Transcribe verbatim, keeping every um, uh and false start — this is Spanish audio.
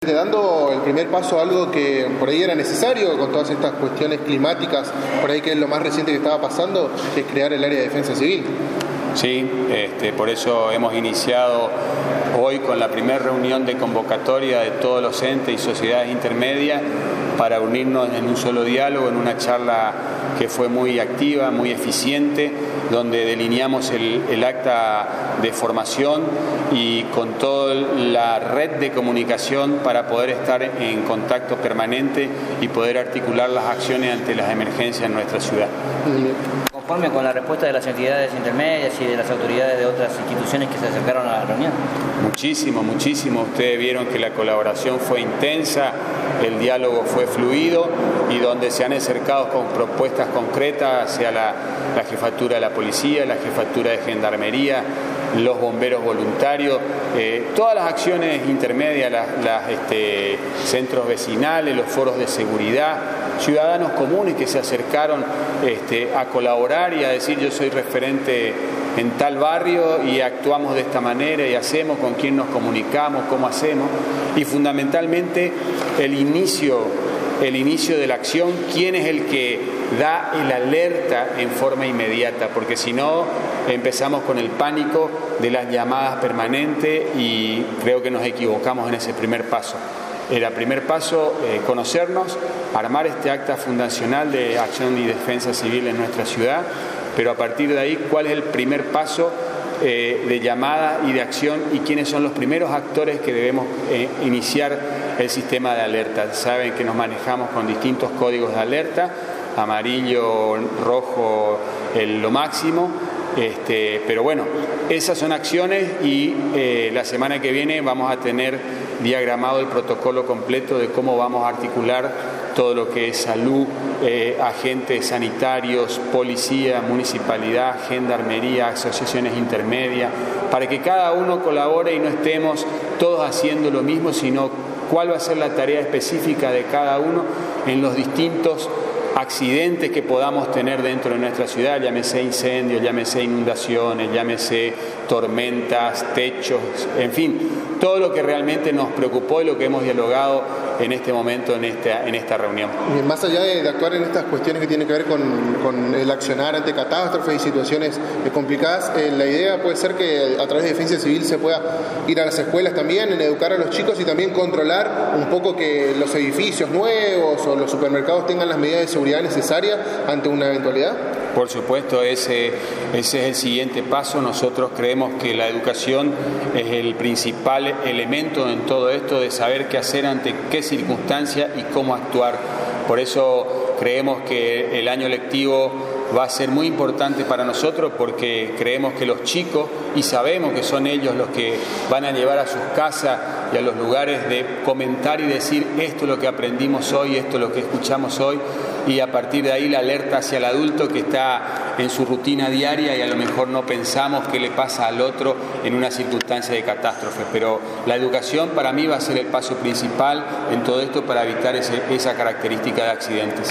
Dando el primer paso a algo que por ahí era necesario con todas estas cuestiones climáticas, por ahí que es lo más reciente que estaba pasando, es crear el área de defensa civil. Sí, este, por eso hemos iniciado hoy con la primera reunión de convocatoria de todos los entes y sociedades intermedias para unirnos en un solo diálogo, en una charla que fue muy activa, muy eficiente, donde delineamos el, el acta de formación y con toda la red de comunicación para poder estar en contacto permanente y poder articular las acciones ante las emergencias en nuestra ciudad. ¿Conforme con la respuesta de las entidades intermedias y de las autoridades de otras instituciones que se acercaron a la reunión? Muchísimo, muchísimo. Ustedes vieron que la colaboración fue intensa, el diálogo fue fluido y donde se han acercado con propuestas concretas hacia la, la jefatura de la policía, la jefatura de gendarmería, los bomberos voluntarios, eh, todas las acciones intermedias, las, las este, centros vecinales, los foros de seguridad, ciudadanos comunes que se acercaron este, a colaborar y a decir yo soy referente en tal barrio y actuamos de esta manera y hacemos, con quién nos comunicamos, cómo hacemos, y fundamentalmente el inicio el inicio de la acción, quién es el que da el alerta en forma inmediata, porque si no empezamos con el pánico de las llamadas permanentes y creo que nos equivocamos en ese primer paso. Era primer paso eh, conocernos, armar este acta fundacional de acción y defensa civil en nuestra ciudad, pero a partir de ahí, ¿cuál es el primer paso eh, de llamada y de acción y quiénes son los primeros actores que debemos eh, iniciar el sistema de alerta? Saben que nos manejamos con distintos códigos de alerta, amarillo, rojo, el, lo máximo, este, pero bueno, esas son acciones y eh, la semana que viene vamos a tener diagramado el protocolo completo de cómo vamos a articular todo lo que es salud, eh, agentes sanitarios, policía, municipalidad, gendarmería, asociaciones intermedias, para que cada uno colabore y no estemos todos haciendo lo mismo, sino cuál va a ser la tarea específica de cada uno en los distintos accidentes que podamos tener dentro de nuestra ciudad, llámese incendios, llámese inundaciones, llámese tormentas, techos, en fin, todo lo que realmente nos preocupó y lo que hemos dialogado en este momento, en esta, en esta reunión. Más allá de, de actuar en estas cuestiones que tienen que ver con, con el accionar ante catástrofes y situaciones complicadas, eh, la idea puede ser que a través de defensa civil se pueda ir a las escuelas también, en educar a los chicos y también controlar un poco que los edificios nuevos o los supermercados tengan las medidas de seguridad necesarias ante una eventualidad. Por supuesto, ese, ese es el siguiente paso. Nosotros creemos que la educación es el principal elemento en todo esto de saber qué hacer ante qué circunstancia y cómo actuar. Por eso creemos que el año lectivo va a ser muy importante para nosotros porque creemos que los chicos, y sabemos que son ellos los que van a llevar a sus casas y a los lugares de comentar y decir esto es lo que aprendimos hoy, esto es lo que escuchamos hoy, y a partir de ahí la alerta hacia el adulto que está en su rutina diaria y a lo mejor no pensamos qué le pasa al otro en una circunstancia de catástrofe. Pero la educación para mí va a ser el paso principal en todo esto para evitar ese, esa característica de accidentes.